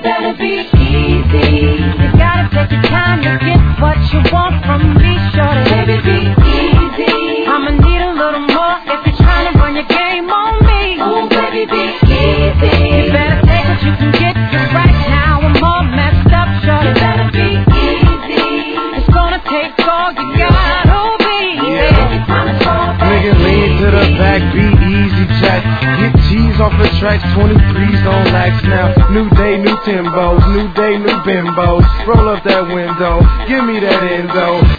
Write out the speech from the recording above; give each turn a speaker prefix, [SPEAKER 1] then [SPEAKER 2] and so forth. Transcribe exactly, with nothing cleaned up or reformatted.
[SPEAKER 1] better be easy. You gotta take your time to get what you want from me, shorty. Baby, be easy. I'ma need a little more if you're trying to run your game on me. Oh, baby, be easy. You better take what you can get, 'cause right now I'm all messed up, shorty. You better be easy. It's gonna take all you got, oh baby.
[SPEAKER 2] Yeah. Nigga, lean to the back, be easy, Jack. Get cheese off the tracks, twenty-threes on lax now. New day, new Timbos, new day, new bimbos. Roll up that window, give me that endo.